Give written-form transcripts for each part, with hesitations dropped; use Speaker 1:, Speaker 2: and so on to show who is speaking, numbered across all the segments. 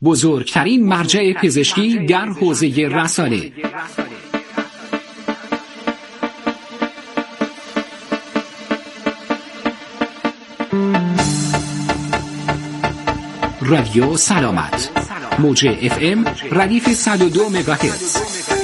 Speaker 1: بزرگترین مرجع پزشکی در حوزه رسانه. رادیو سلامت، موج FM ردیف 102 مگاهرتز.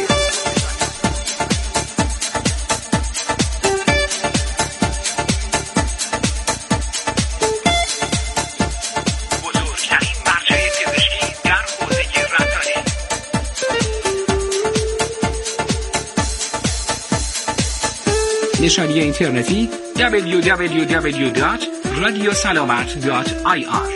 Speaker 1: نشانی اینترنتی www.radiosalamat.ir.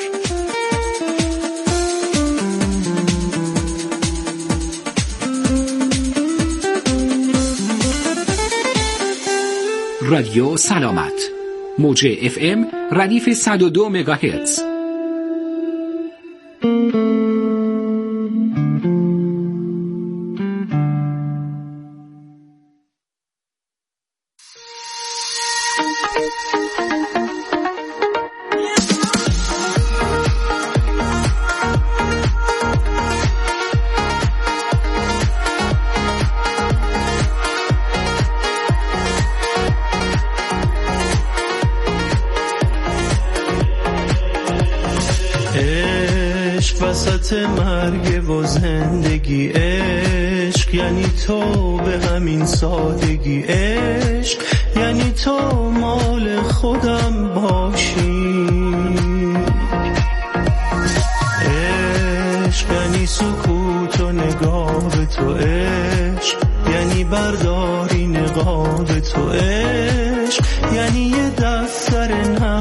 Speaker 1: رادیو سلامت، موج FM ردیف 102 مگاهرتز.
Speaker 2: وسط مرگ و زندگی، عشق یعنی تو به همین سادگی، عشق یعنی تو مال خودم باشی، عشق یعنی سکوت و نگاه به تو، عشق یعنی برداری نقاب تو، عشق یعنی یه دفتر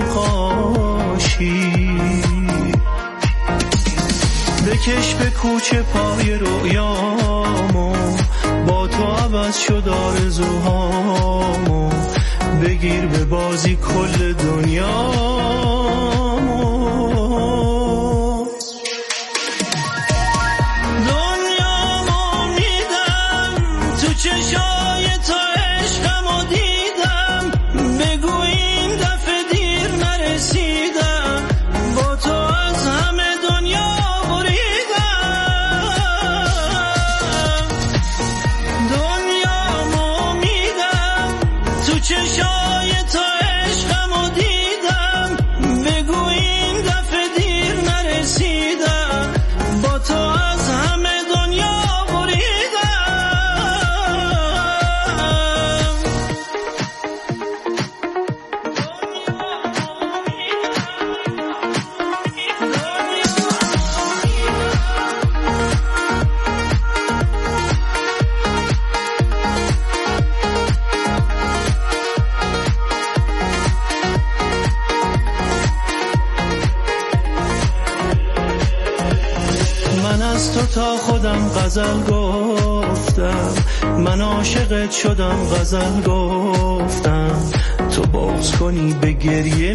Speaker 2: نقاشی، بکش به کوچه پای رویامو، با تو عوض شد آرزوهامو، بگیر به بازی کل دنیامو، دنیامو میدم تو چشای تو، عشقمو دیدم، بگو این دفعه دیر نرسیدم، با تو از همه دنیا چشای تو، عشقمو دیدم، بگو این دفعه دیر نرسیدم، با تو از همه دنیا تا خودم غزل گفتم، من عاشقت شدم غزل گفتم، تو بغض کنی به گریه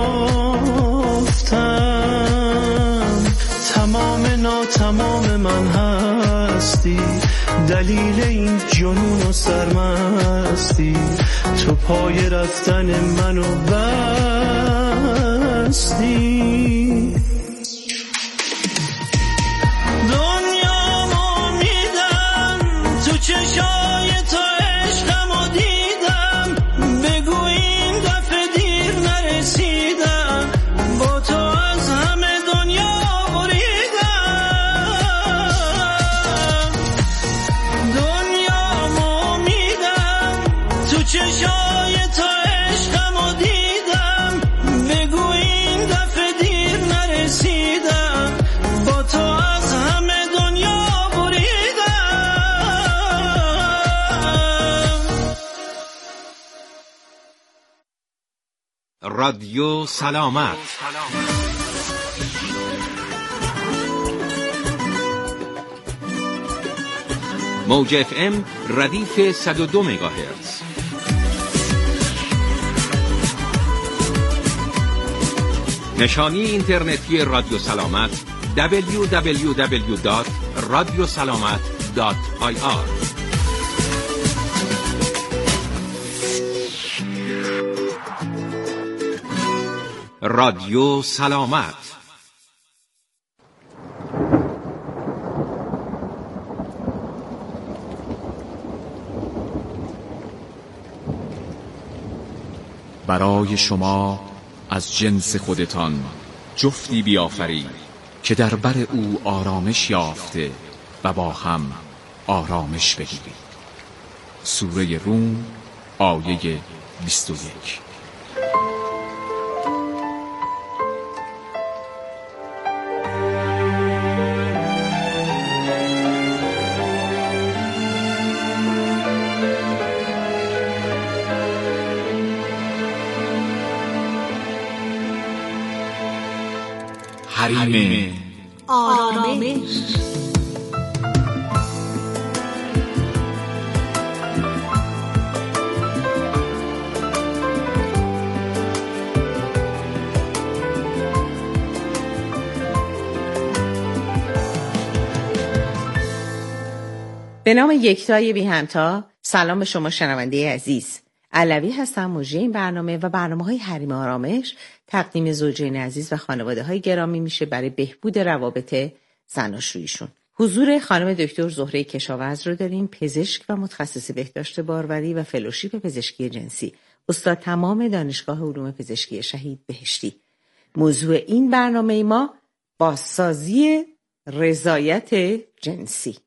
Speaker 2: میافتم، تمام ناتمام من هستی، دلیل این جنون و سرمستی، تو پای رفتن منو بستی، چشای تو، عشقمو دیدم، بگو این دفعه دیر نرسیدم، با تو از همه دنیا بریدم، دنیامو میدم تو چشای تو، عشقمو دیدم، بگو این دفعه دیر نرسیدم، با تو از همه دنیا
Speaker 3: رادیو سلامت، موج FM ردیف 102 مگاهرتز. نشانی اینترنتی رادیو سلامت www.radiosalamat.ir. رادیو سلامت.
Speaker 4: برای شما از جنس خودتان جفتی بیافرید که در بر او آرامش یافته و با هم آرامش بگیرید. سوره روم آیه 21. حریم
Speaker 5: آرامش.
Speaker 6: به نام یکتای بی همتا. سلام به شما شنونده عزیز. علوی هستم، مجری این برنامه و برنامه‌های حریم آرامش تقدیم زوجین عزیز و خانواده‌های گرامی میشه برای بهبود روابط زناشوییشون. حضور خانم دکتر زهره کشاورز رو داریم، پزشک و متخصص بهداشت باروری و فلوشیپ پزشکی جنسی، استاد تمام دانشگاه علوم پزشکی شهید بهشتی. موضوع این برنامه ما بازسازی رضایت جنسی.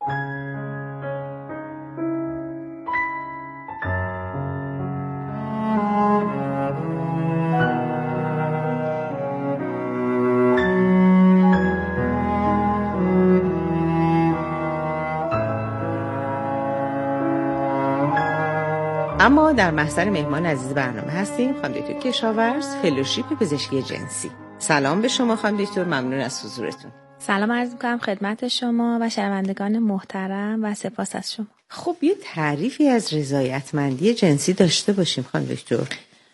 Speaker 6: اما در محضر مهمان عزیز برنامه هستیم خانم دکتر کشاورز، فلوشیپ پزشکی جنسی. سلام به شما خانم دکتر، ممنون از حضورتون.
Speaker 7: سلام عرض می‌کنم خدمت شما و شنوندگان محترم و سپاس از شما.
Speaker 6: خب یه تعریفی از رضایتمندی جنسی داشته باشیم خانم دکتر.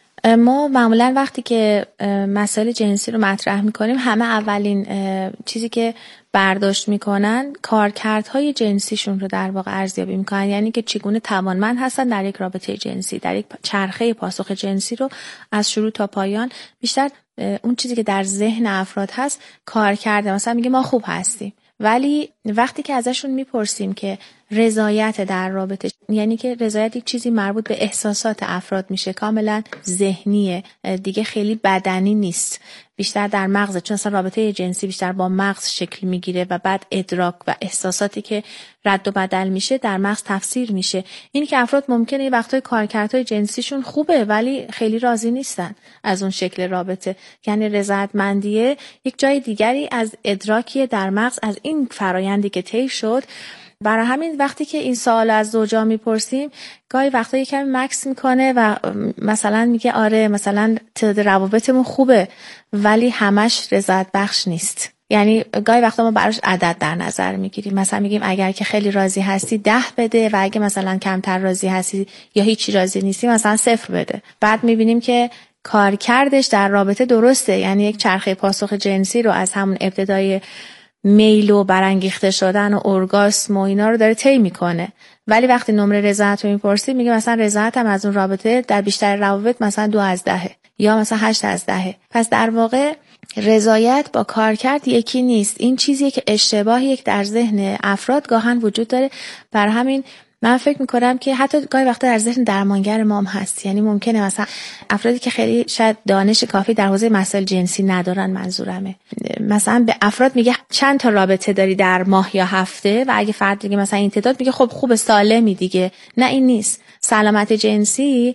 Speaker 7: ما معمولا وقتی که مسائل جنسی رو مطرح میکنیم همه اولین چیزی که برداشت میکنن کارکردهای جنسیشون رو در واقع ارزیابی میکنن، یعنی که چگونه توانمند هستن در یک رابطه جنسی، در یک چرخه پاسخ جنسی رو از شروع تا پایان. بیشتر اون چیزی که در ذهن افراد هست کار کرده. مثلا میگه ما خوب هستیم، ولی وقتی که ازشون میپرسیم که رضایت در رابطه، یعنی که رضایت یک چیزی مربوط به احساسات افراد میشه، کاملا ذهنیه دیگه، خیلی بدنی نیست، بیشتر در مغز، چون اصلا رابطه جنسی بیشتر با مغز شکل میگیره و بعد ادراک و احساساتی که رد و بدل میشه در مغز تفسیر میشه. این که افراد ممکنه یه وقتای کارکردهای جنسیشون خوبه ولی خیلی راضی نیستن از اون شکل رابطه، یعنی رضایتمندیه یک جای دیگری از ادراکی در مغز از این فرایندی که طی شد. برای همین وقتی که این سوال از زوجا میپرسیم گاهی وقتا یکم مکس میکنه و مثلا میگه آره مثلا تعداد روابطمون خوبه ولی همش رضایت بخش نیست. یعنی گاهی وقتا ما براش عدد در نظر میگیریم، مثلا میگیم اگر که خیلی راضی هستی 10 بده و اگه مثلا کمتر راضی هستی یا هیچی راضی نیستی مثلا 0 بده. بعد میبینیم که کارکردش در رابطه درسته، یعنی یک چرخه پاسخ جنسی رو از همون ابتدای میل و برانگیخته شدن و ارگاسم و اینا رو داره طی میکنه، ولی وقتی نمره رضایت رو میپرسی میگه مثلا رضایتم از اون رابطه در بیشتر روابط مثلا 2 از 10 یا مثلا 8 از 10. پس در واقع رضایت با کارکرد یکی نیست. این چیزیه که اشتباهی یک در ذهن افراد گاهن وجود داره. بر همین من فکر میکنم که حتی گاهی وقتا در ذهن درمانگر ما هم هست، یعنی ممکنه مثلا افرادی که خیلی شاید دانش کافی در حوزه مسائل جنسی ندارن، منظورمه مثلا به افراد میگه چند تا رابطه داری در ماه یا هفته و اگه فرد دیگه مثلا این تعداد میگه خب خوب سالمی دیگه. نه این نیست. سلامت جنسی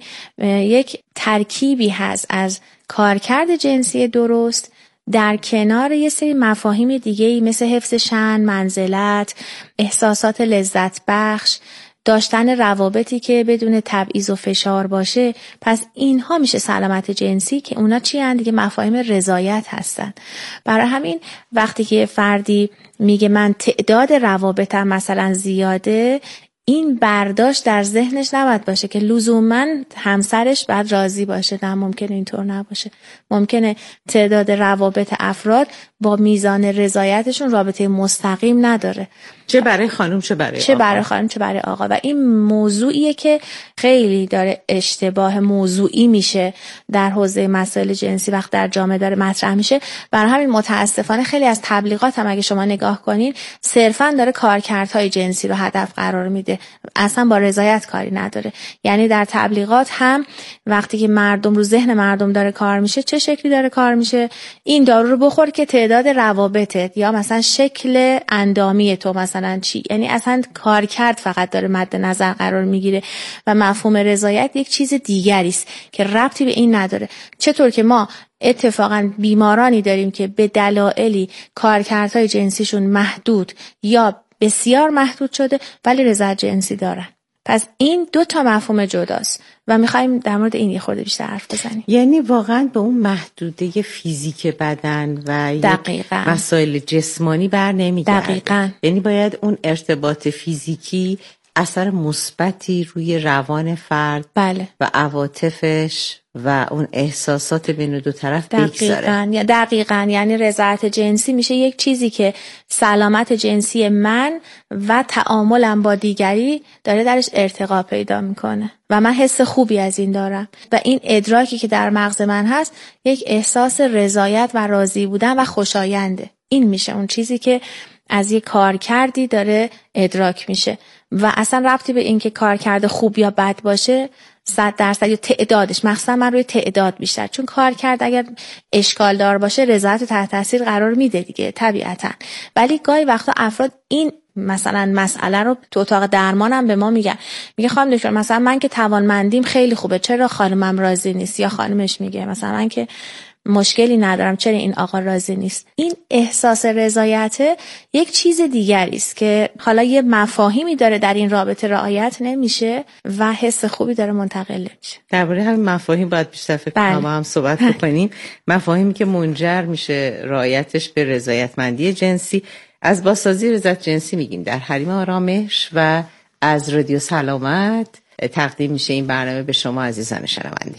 Speaker 7: یک ترکیبی هست از کارکرد جنسی درست در کنار یه سری مفاهیم دیگه‌ای مثل حفظ شأن، منزلت، احساسات لذت بخش، داشتن روابطی که بدون تبعیض و فشار باشه. پس اینها میشه سلامت جنسی که اونا چی هستن دیگه؟ مفاهیم رضایت هستن. برای همین وقتی که فردی میگه من تعداد روابطم مثلا زیاده، این برداشت در ذهنش نباید باشه که لزوماً همسرش باید راضی باشه. نه، ممکنه اینطور نباشه. ممکنه تعداد روابط افراد با میزان رضایتشون رابطه مستقیم نداره،
Speaker 6: چه برای خانم چه برای
Speaker 7: چه برای خانم چه برای آقا. و این موضوعیه که خیلی داره اشتباه موضوعی میشه در حوزه مسائل جنسی وقت در جامعه داره مطرح میشه. برای همین متاسفانه خیلی از تبلیغات هم اگه شما نگاه کنین صرفا داره کارکردهای جنسی رو هدف قرار میده، اصلا با رضایت کاری نداره. یعنی در تبلیغات هم وقتی که مردم رو ذهن مردم داره کار میشه، چه شکلی داره کار میشه؟ این دارو رو بخور که تعداد روابطت یا مثلا شکل اندامی تو مثلا چی، یعنی اصلا کارکرد فقط داره مد نظر قرار میگیره و مفهوم رضایت یک چیز دیگری است که ربطی به این نداره. چطور که ما اتفاقا بیمارانی داریم که به دلایلی کارکردهای جنسیشون محدود یا بسیار محدود شده ولی رضایت جنسی دارن. پس این 2 تا مفهوم جداست و میخوایم در مورد این یه خورده بیشتر حرف بزنیم.
Speaker 6: یعنی واقعا به اون محدوده فیزیک بدن و مسائل جسمانی بر نمیگرده.
Speaker 7: دقیقاً.
Speaker 6: یعنی باید اون ارتباط فیزیکی اثر مثبتی روی روان فرد
Speaker 7: بله.
Speaker 6: و عواطفش و اون احساسات بین 2 طرف بگذاره.
Speaker 7: دقیقاً. یعنی رضایت جنسی میشه یک چیزی که سلامت جنسی من و تعاملم با دیگری داره درش ارتقا پیدا میکنه و من حس خوبی از این دارم و این ادراکی که در مغز من هست یک احساس رضایت و راضی بودن و خوشاینده. این میشه اون چیزی که از یک کارکردی داره ادراک میشه و اصلا ربطی به این که کارکرد خوب یا بد باشه 100% یا تعدادش، مخصوصا من روی تعداد بیشتر، چون کارکرد اگر اشکال دار باشه رضایت تحت تاثیر قرار میده دیگه طبیعتا. ولی گاهی وقتا افراد این مثلا مسئله رو تو اتاق درمانم به ما میگه خانم دکتر مثلا من که توانمندیم خیلی خوبه، چرا خانمم راضی نیست؟ یا خانمش میگه مثلا من که مشکلی ندارم، چرا این آقا راضی نیست؟ این احساس رضایت یک چیز دیگری است که حالا یه مفاهیمی داره در این رابطه رعایت نمیشه و حس خوبی داره منتقل میشه.
Speaker 6: درباره همین مفاهیم باید بیشتر فکر کنیم با هم صحبت بکنیم. مفاهیمی که منجر میشه رعایتش به رضایتمندی جنسی. از بازسازی رضایت جنسی میگیم در حریم آرامش و از رادیو سلامت تقدیم میشه این برنامه به شما عزیزان شنونده.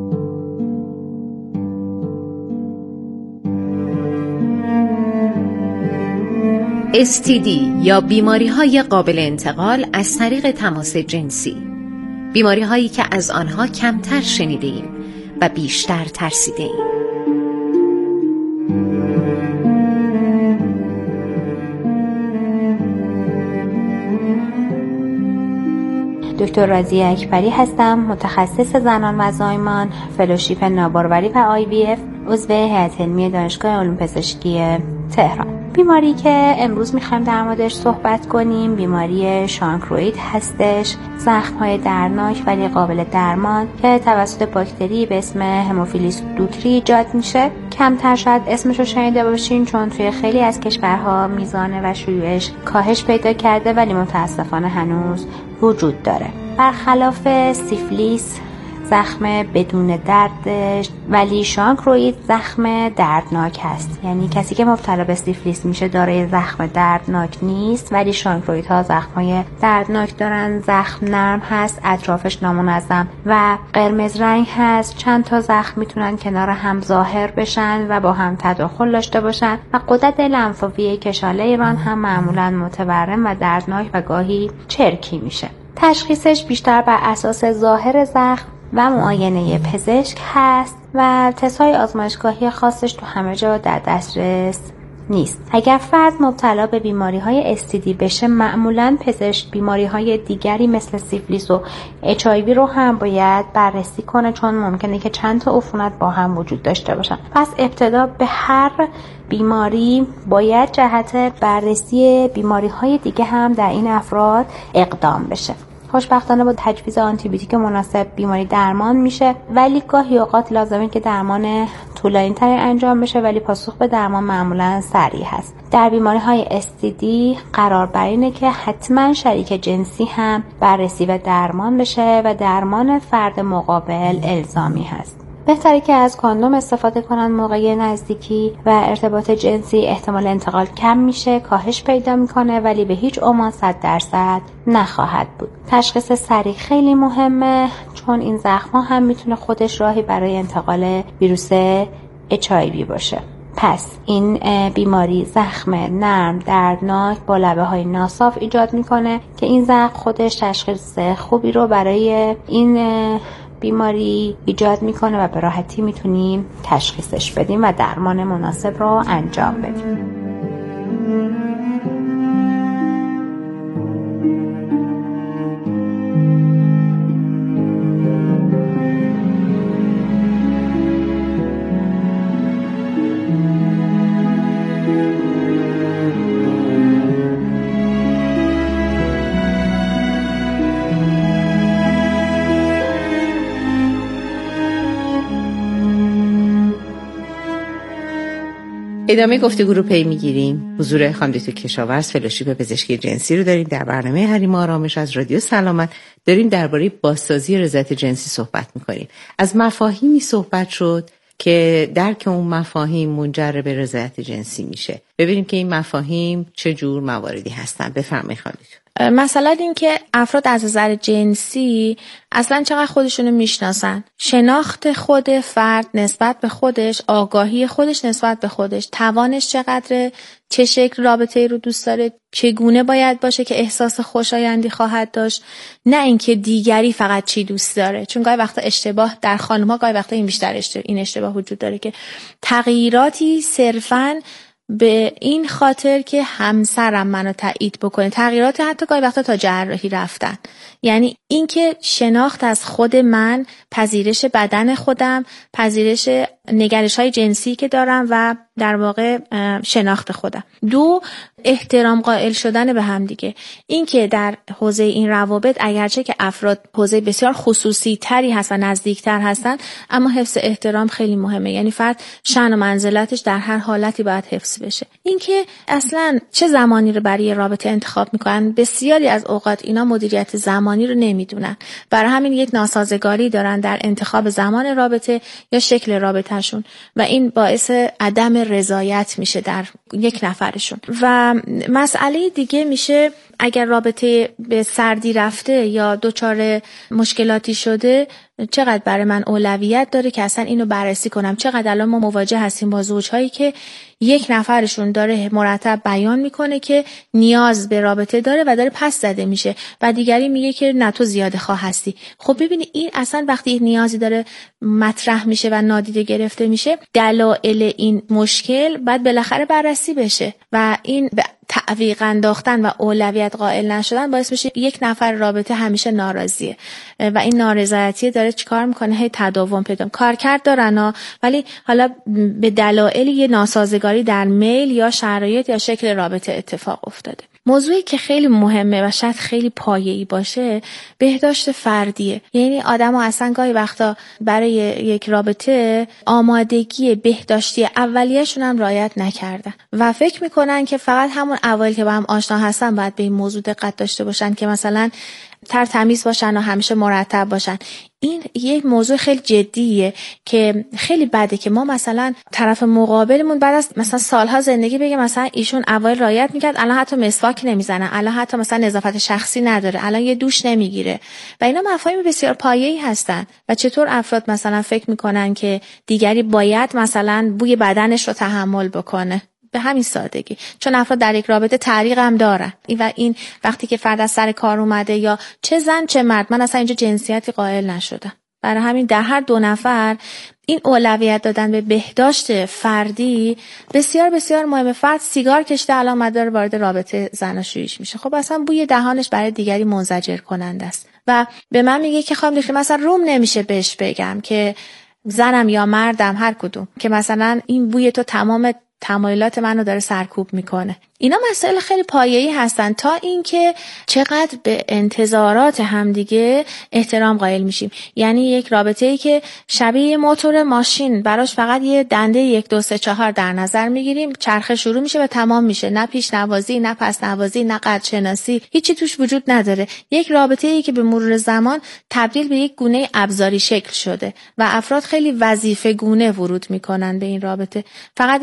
Speaker 8: STD یا بیماری‌های قابل انتقال از طریق تماس جنسی، بیماری‌هایی که از آنها کمتر شنیده‌ایم و بیشتر ترسیده‌ایم.
Speaker 9: دکتر راضیه اکبری هستم، متخصص زنان و زایمان، فلوشیپ ناباروری و IVF، عضو هیئت علمی دانشگاه علوم پزشکی تهران. بیماری که امروز میخوایم در موردش صحبت کنیم بیماری شانکروئید هستش، زخم‌های دردناک ولی قابل درمان که توسط باکتری به اسم هموفیلیس دوکری ایجاد میشه. کمتر شاید اسمش رو شنیده باشین چون توی خیلی از کشورها میزان و شیوعش کاهش پیدا کرده ولی متاسفانه هنوز وجود داره. برخلاف سیفلیس زخم بدون درد ولی شانکروئید زخم دردناک هست. یعنی کسی که مبتلا به سیفلیس میشه دارای زخم دردناک نیست ولی شانکروئیدها زخم‌های دردناک دارن. زخم نرم هست، اطرافش نامنظم و قرمز رنگ هست. چند تا زخم میتونن کنار هم ظاهر بشن و با هم تداخل داشته باشن و غدد لنفاوی کشاله ایران هم معمولا متورم و دردناک و گاهی چرکی میشه. تشخیصش بیشتر بر اساس ظاهر زخم و معاینه پزشک هست و تست‌های آزمایشگاهی خاصش تو همه جا در دسترس نیست. اگر فرد مبتلا به بیماری‌های STD بشه معمولاً پزشک بیماری‌های دیگری مثل سیفلیس و HIV رو هم باید بررسی کنه چون ممکنه که چند تا عفونت با هم وجود داشته باشن. پس ابتدا به هر بیماری باید جهت بررسی بیماری‌های دیگه هم در این افراد اقدام بشه. خوشبختانه با تجویز آنتیبیوتیک مناسب بیماری درمان میشه ولی گاهی اوقات لازمه که درمان طولانی‌تری انجام بشه ولی پاسخ به درمان معمولاً سریع هست. در بیماری‌های STD قرار بر اینه که حتما شریک جنسی هم بررسی و درمان بشه و درمان فرد مقابل الزامی هست. بهتره که از کاندوم استفاده کنن موقع نزدیکی و ارتباط جنسی احتمال انتقال کم میشه، کاهش پیدا میکنه ولی به هیچ عنوان 100% نخواهد بود. تشخیص سریع خیلی مهمه چون این زخم‌ها هم میتونه خودش راهی برای انتقال ویروس HIV باشه. پس این بیماری زخم نرم دردناک با لبه های ناصاف ایجاد میکنه که این زخم خودش تشخیص خوبی رو برای این بیماری ایجاد میکنه و به راحتی میتونیم تشخیصش بدیم و درمان مناسب رو انجام بدیم.
Speaker 6: ادامه گفتگو رو پی میگیریم. حضور خانم دکتر کشاورز فلوشیپ پزشکی جنسی رو داریم در برنامه حریم آرامش از رادیو سلامت. داریم درباره بازسازی رضایت جنسی صحبت میکنیم. از مفاهیمی صحبت شد که درک اون مفاهیم منجر به رضایت جنسی میشه. ببینیم که این مفاهیم چه جور مواردی هستن. بفرمایید خانم دکتر.
Speaker 7: مثلا این که افراد از نظر جنسی اصلا چقدر خودشونو میشناسن، شناخت خود فرد نسبت به خودش، آگاهی خودش نسبت به خودش، توانش چقدره، چه شکل رابطه رو دوست داره، چگونه باید باشه که احساس خوشایندی خواهد داشت، نه اینکه دیگری فقط چی دوست داره. چون گاهی وقتا اشتباه در خانم‌ها، گاهی وقتا این بیشتر این اشتباه وجود داره که تغییراتی صرفاً به این خاطر که همسرم منو تایید بکنه، تغییرات حتی گاهی وقتا تا جراحی رفتن. یعنی اینکه شناخت از خود من، پذیرش بدن خودم، پذیرش نگرش‌های جنسی که دارم و در واقع شناخت خودم. 2، احترام قائل شدن به هم دیگه. اینکه در حوزه این روابط اگرچه که افراد حوزه بسیار خصوصی تری هست و نزدیک تر هستن، اما حفظ احترام خیلی مهمه. یعنی فرد شأن و منزلتش در هر حالتی باید حفظ بشه. اینکه اصلا چه زمانی رو برای رابطه انتخاب میکنن، بسیاری از اوقات اینا مدیریت زمانی رو نمیدونن. برای همین یک ناسازگاری دارن در انتخاب زمان رابطه یا شکل رابطهشون و این باعث عدم رضایت میشه در یک نفرشون. و مسئله دیگه میشه اگر رابطه به سردی رفته یا دچار مشکلاتی شده، چقدر برای من اولویت داره که اصلا اینو بررسی کنم. چقدر الان ما مواجه هستیم با زوجهایی که یک نفرشون داره مرتب بیان میکنه که نیاز به رابطه داره و داره پس زده میشه و دیگری میگه که نه تو زیاده خواه هستی. خب ببینی این اصلا وقتی نیازی داره مطرح میشه و نادیده گرفته میشه، دلایل این مشکل باید بالاخره بررسی بشه و این تعویق انداختن و اولویت قائل نشدن باعث میشه یک نفر رابطه همیشه ناراضیه و این نارضایتی داره چیکار میکنه؟ هی تداوم پیدا. کارکرد دارن ولی حالا به دلایل یه ناسازگاری در میل یا شرایط یا شکل رابطه اتفاق افتاده. موضوعی که خیلی مهمه و شاید خیلی پایه‌ای باشه، بهداشت فردیه. یعنی آدم‌ها اصلا گاهی وقتا برای یک رابطه آمادگی بهداشتی اولیه‌شون هم رعایت نکردن و فکر میکنن که فقط همون اوایل که با هم آشنا هستن باید به این موضوع دقت داشته باشن که مثلا ترتمیز باشن و همیشه مرتب باشن. این یک موضوع خیلی جدیه که خیلی بده که ما مثلا طرف مقابلمون بعد از مثلا سالها زندگی بگه مثلا ایشون اوایل رعایت میکرد، الان حتی مسواک نمیزنه، الان حتی مثلا نظافت شخصی نداره، الان یه دوش نمیگیره و اینا مفاهیم بسیار پایه‌ای هستن. و چطور افراد مثلا فکر میکنن که دیگری باید مثلا بوی بدنش رو تحمل بکنه؟ به همین سادگی، چون افراد در یک رابطه تعریق هم دارن و این وقتی که فرد از سر کار اومده یا چه زن چه مرد، من اصلا اینجا جنسیتی قائل نشدم. برای همین در هر دو نفر این اولویت دادن به بهداشت فردی بسیار بسیار مهمه. فرد سیگار کشیده الان مدار وارد رابطه زناشوییش میشه، خب اصلا بوی دهانش برای دیگری منزجر کننده است و به من میگه که خانم دکتر مثلا روم نمیشه بهش بگم که زنم یا مردم هر کدوم که مثلا این بوی تو تمام تمایلات منو داره سرکوب میکنه. اینا مسائل خیلی پایه‌ای هستن تا اینکه چقدر به انتظارات همدیگه احترام قائل میشیم. یعنی یک رابطه‌ای که شبیه موتور ماشین براش فقط یه دنده 1 2 3 4 در نظر میگیریم، چرخه شروع میشه و تمام میشه، نه پیش نوازی، نه پس نوازی، نه قد شناسی، هیچی توش وجود نداره. یک رابطه‌ای که به مرور زمان تبدیل به یک گونه ابزاری شکل شده و افراد خیلی وظیفه گونه ورود میکنن به این رابطه. فقط این انجام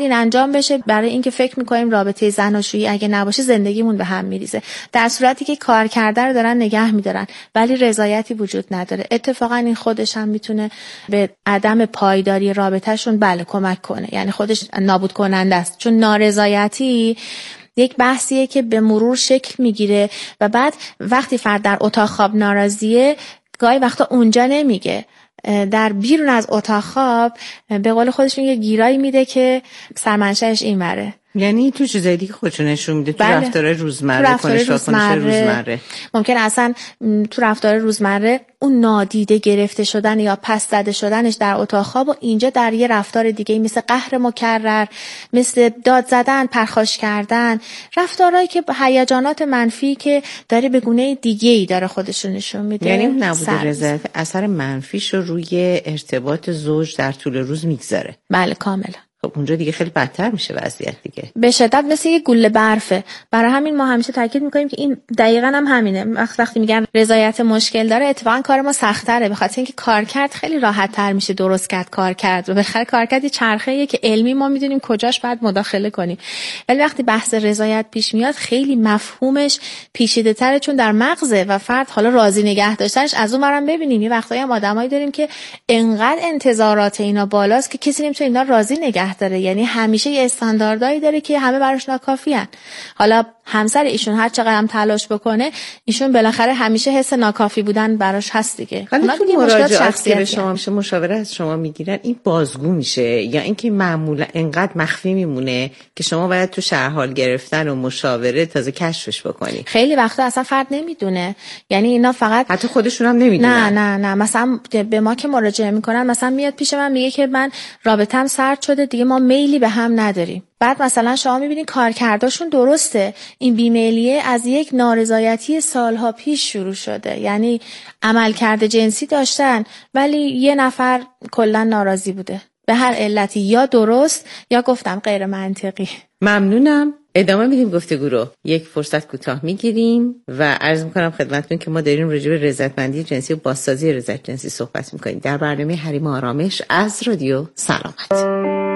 Speaker 7: انجام بشه، برای اینکه فکر میکنیم رابطه زناشویی اگه نباشه زندگیمون به هم میریزه، در صورتی که کار کرده رو دارن نگه میدارن ولی رضایتی وجود نداره. اتفاقا این خودش هم میتونه به عدم پایداری رابطهشون کمک کنه، یعنی خودش نابود کننده است، چون نارضایتی یک بحثیه که به مرور شکل میگیره و بعد وقتی فرد در اتاق خواب ناراضیه گاهی وقتا اونجا نمیگه، در بیرون از اتاق خواب به قول خودش میگه گیرایی میده که سرمنشأش این وره.
Speaker 6: یعنی تو چیزای دیگه خودشو نشون میده، تو رفتار روزمره، کنش روزمره.
Speaker 7: ممکن اصلا تو رفتار روزمره اون نادیده گرفته شدن یا پس زده شدنش در اتاق خواب و اینجا در یه رفتار دیگه مثل قهر مکرر، مثل داد زدن، پرخاش کردن، رفتارهایی که هیجانات منفی که داره به گونه دیگه‌ای داره خودشون نشون میده.
Speaker 6: یعنی نبود رضایت اثر منفیش رو روی ارتباط زوج در طول روز میگذاره.
Speaker 7: بله کاملا.
Speaker 6: خب اونجا دیگه خیلی بدتر میشه وضعیت دیگه،
Speaker 7: به شدت مثل یه گوله برفه. برای همین ما همیشه تاکید میکنیم که این دقیقاً هم همینه. وقتی میگن رضایت مشکل داره، اتفاقا کار ما سخت‌تره، به خاطر اینکه کارکرد خیلی راحت‌تر میشه درست کرد کارکرد. و بالاخره کارکرد یه چرخه‌ایه که علمی ما میدونیم کجاش باید مداخله کنیم، ولی وقتی بحث رضایت پیش میاد خیلی مفهومش پیچیده‌تره، چون در مغزه و فرد حالا راضی نگه داشتنش از اون برام ببینیم یه وقتایی هم آدمایی داریم که انقدر انتظارات اینا بالاست که کسی نمیتونه اینا راضی نگه داره، یعنی همیشه یه استانداردایی داره که همه براش ناکافیان. حالا همسر ایشون هر چقدر هم تلاش بکنه، ایشون بالاخره همیشه حس ناکافی بودن براش هست دیگه.
Speaker 6: حالا تو مراجعات که به شما میشه مشاوره از شما میگیرن، این بازگو میشه یا اینکه معمولا انقدر مخفی میمونه که شما باید تو شرح حال گرفتن و مشاوره تازه کشفش بکنی؟
Speaker 7: خیلی وقتا اصلا فرد نمیدونه، یعنی اینا فقط
Speaker 6: حتی خودشون هم نمیدونن.
Speaker 7: نه مثلا به ما که مراجعه میکنن، مثلا میاد پیش من میگه که من رابطه‌ام سرد شده دیگه، ما میلی به هم نداریم. بعد مثلا شما میبینید کارکرداشون درسته، این بیمیلیه از یک نارضایتی سالها پیش شروع شده، یعنی عملکرد جنسی داشتن ولی یه نفر کلا ناراضی بوده به هر علتی، یا درست یا گفتم غیر منطقی.
Speaker 6: ممنونم. ادامه میدیم گفتگو رو. یک فرصت کوتاه میگیریم و عرض میکنم خدمتتون که ما داریم راجع به رضایتمندی جنسی و بازسازی رضایت جنسی صحبت میکنیم در برنامه حریم آرامش از رادیو سلامت.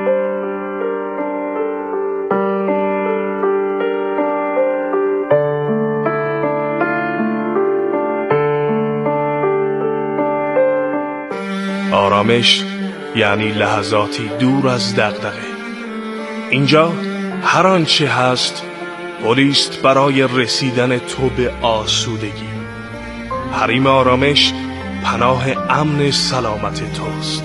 Speaker 2: آرامش یعنی لحظاتی دور از دغدغه. اینجا هر آنچه هست پلیست برای رسیدن تو به آسودگی. حریم آرامش پناه امن سلامت توست.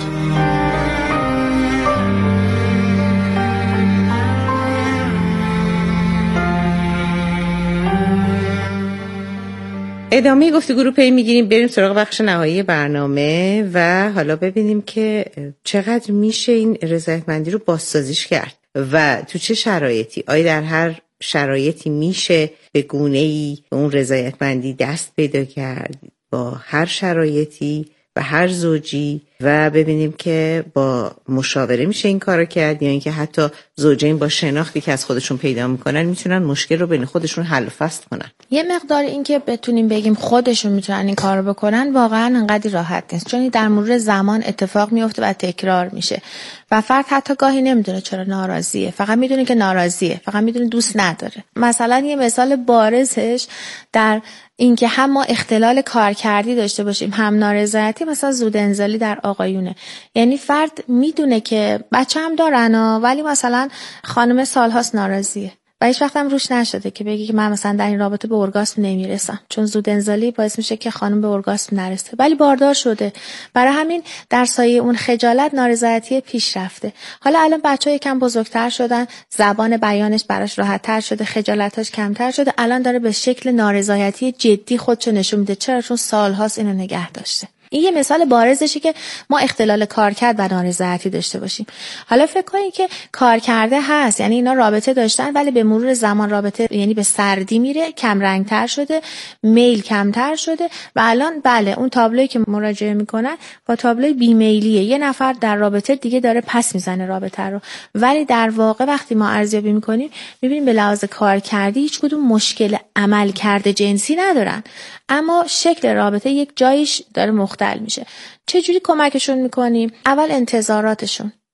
Speaker 6: ادامه گفتگو رو پی میگیریم، بریم سراغ بخش نهایی برنامه و حالا ببینیم که چقدر میشه این رضایتمندی رو بازسازیش کرد و تو چه شرایطی. آیا در هر شرایطی میشه به گونه‌ای به اون رضایتمندی دست پیدا کرد، با هر شرایطی و هر زوجی، و ببینیم که با مشاوره میشه این کارو کرد یا اینکه حتی زوجین با شناختی که از خودشون پیدا میکنن میتونن مشکل رو بین خودشون حل و فصل کنن.
Speaker 7: یه مقدار این که بتونیم بگیم خودشون میتونن این کارو بکنن واقعا انقدر راحت نیست، چون در مرور زمان اتفاق میفته و تکرار میشه و فرد حتی گاهی نمیدونه چرا ناراضیه، فقط میدونه که ناراضیه، فقط میدونه دوست نداره. مثلا یه مثال بارزش در اینکه هم ما اختلال کارکردی داشته باشیم هم نارضایتی، مثلا زود انزالی در آقایونه. یعنی فرد میدونه که بچه هم دارن ولی مثلا خانم سالهاست ناراضیه و هیچ وقت هم روش نشده که بگی که من مثلا در این رابطه به ارگاسم نمیرسم، چون زود انزالی باعث میشه که خانم به ارگاسم نرسه ولی باردار شده. برای همین در سایه اون خجالت نارضایتی پیش رفته. حالا الان بچه‌ها یکم بزرگتر شدن، زبان بیانش براش راحت‌تر شده، خجالتاش کمتر شده، الان داره به شکل نارضایتی جدی خودشو نشون میده. چرا؟ چون سالهاست اینو نگه داشته. این یه مثال بارزشه که ما اختلال کارکرد و نارضایتی داشته باشیم. حالا فکر کنید که کارکرده هست، یعنی اینا رابطه داشتن ولی به مرور زمان رابطه یعنی به سردی میره، کم رنگتر شده، میل کمتر شده و الان بله اون تابلویی که مراجعه میکنن با تابلوی بیمیلیه، یه نفر در رابطه دیگه داره پس میزنه رابطه رو، ولی در واقع وقتی ما ارزیابی میکنیم میبینیم به لحاظ کارکردی هیچ کدوم مشکل عملکرد جنسی ندارن، اما شکل رابطه یک جایش داره مختل میشه. چجوری کمکشون میکنیم؟ اول انتظاراتشون،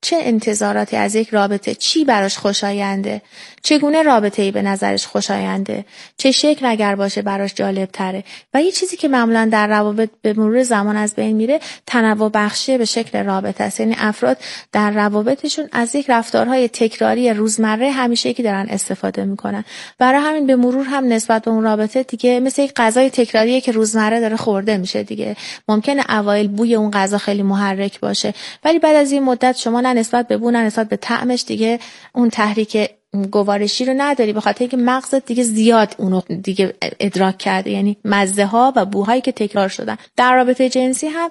Speaker 7: چه انتظاراتی از یک رابطه، چی براش خوشاینده، چگونه رابطه‌ای به نظرش خوشاینده، چه شکل اگر باشه براش جالب تره. و یه چیزی که معمولا در روابط به مرور زمان از بین میره تنوع بخشی به شکل رابطه است. یعنی افراد در روابطشون از یک رفتارهای تکراری روزمره همیشگی دارن استفاده میکنن. برای همین به مرور هم نسبت به اون رابطه دیگه مثل یک غذای تکراریه که روزمره داره خورده میشه دیگه. ممکنه اوایل بوی اون غذا خیلی محرک باشه، ولی بعد از این مدت شما نه نسبت به بو نه نسبت به طعمش دیگه اون تحریک گوارشی رو نداری، به خاطر اینکه مغزت دیگه زیاد اونو دیگه ادراک کرده. یعنی مزه ها و بوهایی که تکرار شدن. در رابطه جنسی هم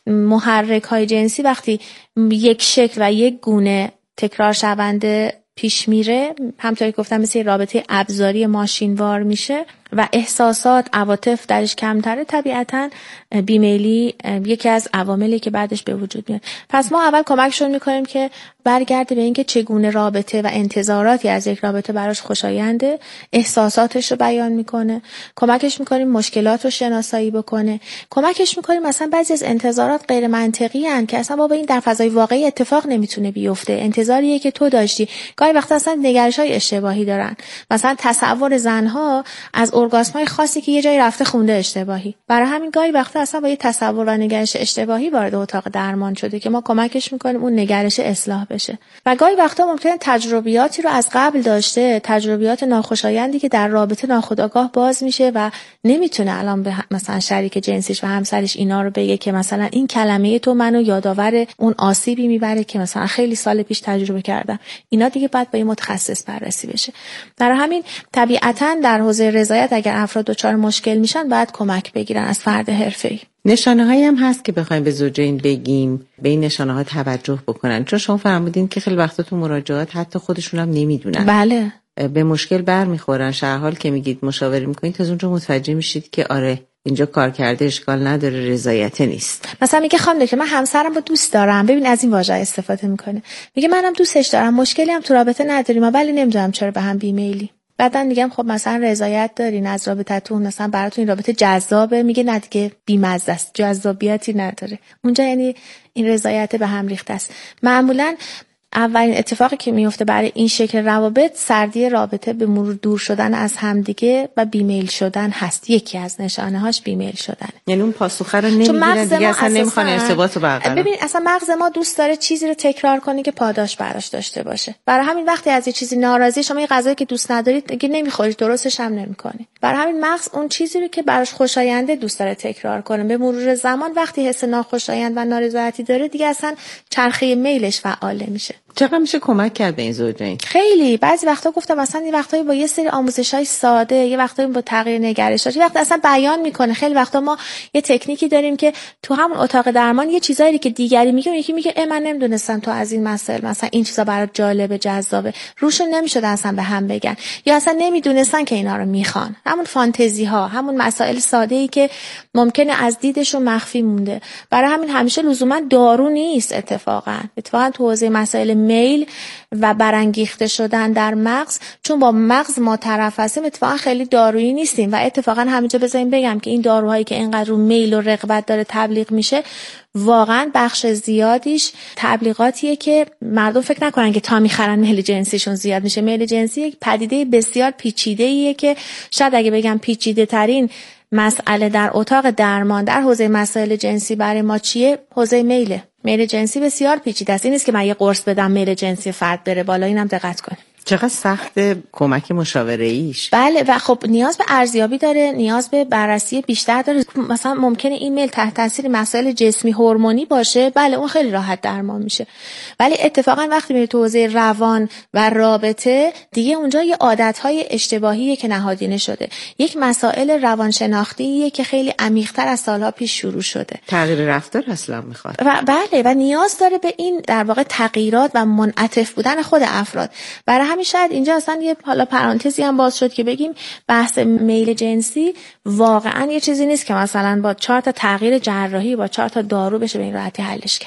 Speaker 7: محرک های جنسی وقتی یک شکل و یک گونه تکرار شونده پیش میره، همونطوری که گفتم مثل رابطه ابزاری ماشینوار میشه و احساسات، عواطف درش کمتره، طبیعتاً بیمیلی یکی از عواملی که بعدش به وجود میاد. پس ما اول کمکشون میکنیم که برگرده به اینکه چگونه رابطه و انتظاراتی از یک رابطه براش خوشاینده، احساساتش رو بیان میکنه، کمکش میکنیم مشکلات رو شناسایی بکنه، کمکش میکنیم مثلا بعضی از انتظارات غیر منطقی ان که اصلا بابا این در فضای واقعی اتفاق نمیتونه بیفته، انتظاریه که تو داشتی. گاهی وقتا اصلا نگرش‌های اشتباهی دارن، مثلا تصور زنها از ارگاسم‌های خاصی که یه جایی رفته خونده اشتباهی. برای همین گاهی وقتا اصلا با یه تصور و نگرش اشتباهی وارد اتاق درمان شده که ما کمکش میکنیم اون نگرش اصلاح بشه. و گاهی وقتا ممکنه تجربیاتی رو از قبل داشته، تجربیات ناخوشایندی که در رابطه ناخودآگاه باز میشه و نمیتونه الان به مثلا شریک جنسیش و همسرش اینا رو بگه که مثلا این کلمه تو منو یادآور اون آسیبی میبره که مثلا خیلی سال پیش تجربه کردم. اینا دیگه باید با یه متخصص بررسی بشه. برای همین طبیعتاً در حوزه رضایت اگر افراد دچار مشکل میشن باید کمک بگیرن از فرد حرفه‌ای.
Speaker 6: نشانه‌هایی هم هست که بخوایم به زوجین بگیم به این نشانه‌ها توجه بکنن، چون شما فرمودین که خیلی وقتا تو مراجعات حتی خودشون هم نمیدونن.
Speaker 7: بله.
Speaker 6: به مشکل برمیخورن. شرحال که میگید مشاوره میکنید تا اونجا متوجه میشید که آره اینجا کار کرده، اشکال نداره، رضایت نیست.
Speaker 7: مثلا میگه خانم دکتر من همسرم رو دوست دارم، ببین از این واژه استفاده میکنه، میگه منم دوستش دارم، مشکلی هم تو رابطه نداریم ولی نمیدونم چرا به هم بیمیلی. بعدن میگم خب مثلا رضایت دارین از رابطتون، مثلا براتون این رابطه جذابه، میگه نه دیگه بی‌مزه است، جذابیتی نداره. اونجا یعنی این رضایت به هم ریخته است. معمولا اولین اتفاقی که میفته برای این شکل روابط سردی رابطه، به مرور دور شدن از همدیگه و بیمیل شدن هست. یکی از نشانه هاش بیمیل شدن.
Speaker 6: یعنی اون پاسخه رو نمیگیرن دیگه، اصلا نمیخوان ارتباط رو برقرار.
Speaker 7: ببین اصلا مغز ما دوست داره چیزی رو تکرار کنه که پاداش براش داشته باشه. برای همین وقتی از یه چیزی ناراضی، شما یه غذایی که دوست ندارید دیگه نمیخورید، درستش هم نمیکنی. برای همین مغز اون چیزی رو که براش خوشاینده دوست داره تکرار کنه. به مرور زمان وقتی حس ناخوشایند و نارضایتی داره دیگه اصلا چرخه میلش فعال میشه.
Speaker 6: چقدر میشه کمک کرد به این زوجین؟
Speaker 7: خیلی. بعضی وقتا گفتم مثلا یه وقتایی با یه سری آموزش‌های ساده، یه وقتایی با تغییر نگرش‌ها، یه وقت اصلا بیان میکنه. خیلی وقتا ما یه تکنیکی داریم که تو همون اتاق درمان یه چیزایی که دیگری میگه، یکی میگه من نمیدونستم تو از این مسائل مثلا این چیزا برات جالبه، جذابه، روشون نمیشد اصلا به هم بگن، یا اصلا نمیدونستن که اینا رو میخوان. همون فانتزی‌ها، همون مسائل ساده‌ای که ممکنه از دیدشون مخفی مونده. برای همین همیشه لزوما دارو نیست. اتفاقا تو حوزه مسائل میل و برانگیخته شدن در مغز، چون با مغز ما طرف هستیم، اتفاقا خیلی دارویی نیستیم. و اتفاقا همینجا بذاریم بگم که این داروهایی که اینقدر رو میل و رغبت داره تبلیغ میشه، واقعا بخش زیادیش تبلیغاتیه که مردم فکر نکنن که تا میخرن میل جنسیشون زیاد میشه. میل جنسی یک پدیده بسیار پیچیده‌ایه که شاید اگه بگم پیچیده ترین مسئله در اتاق درمان در حوزه مسائل جنسی برای ما چیه؟ حوزه میله. میل جنسی بسیار پیچیده است. این نیست که من یه قرص بدم میل جنسی فرد بره بالا. اینم دقت کنید.
Speaker 6: چقدر سخت کمک مشاوره‌ایش.
Speaker 7: بله و خب نیاز به ارزیابی داره، نیاز به بررسی بیشتر داره. مثلا ممکنه ایمیل تحت تاثیر مسائل جسمی هورمونی باشه، بله اون خیلی راحت درمان میشه. ولی اتفاقا وقتی میره تو حوزه روان و رابطه، دیگه اونجا یه عادت‌های اشتباهیه که نهادینه شده. یک مسائل روانشناختیه که خیلی عمیق‌تر از سالها پیش شروع شده.
Speaker 6: تغییر رفتار اصلا میخواد.
Speaker 7: و بله و نیاز داره به این در واقع تغییرات و منعطف بودن خود افراد. برای همین شاید اینجا اصلا یه حالا پرانتزی هم باز شد که بگیم بحث میل جنسی واقعا یه چیزی نیست که مثلا با 4 تا تغییر جراحی، با 4 تا دارو بشه به این راحتی حلش کرد.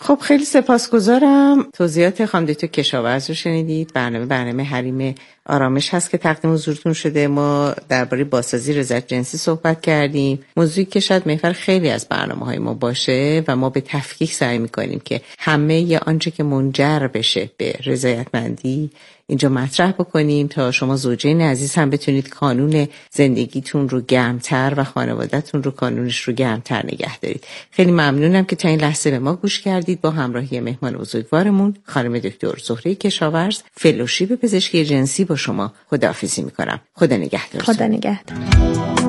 Speaker 6: خب خیلی سپاسگزارم. توضیحات خانم دکتر کشاورز رو شنیدید. برنامه حریم آرامش هست که تقدیم حضورتون شده. ما درباره بازسازی رضایت جنسی صحبت کردیم، موضوعی که شاید محور خیلی از برنامه‌های ما باشه و ما به تفکیک سعی می‌کنیم که همه آنچه که منجر بشه به رضایتمندی اینجا مطرح بکنیم تا شما زوجین عزیز هم بتونید کانون زندگیتون رو گرمتر و خانواده‌تون رو کانونش رو گرمتر نگه دارید. خیلی ممنونم که تا این لحظه به ما گوش کردید. با همراهی مهمان بزرگوارمون خانم دکتر زهره کشاورز، فلوشیپ پزشکی جنسی، با شما خداحافظی میکنم. خدا نگهدار.
Speaker 7: خدا نگهدار.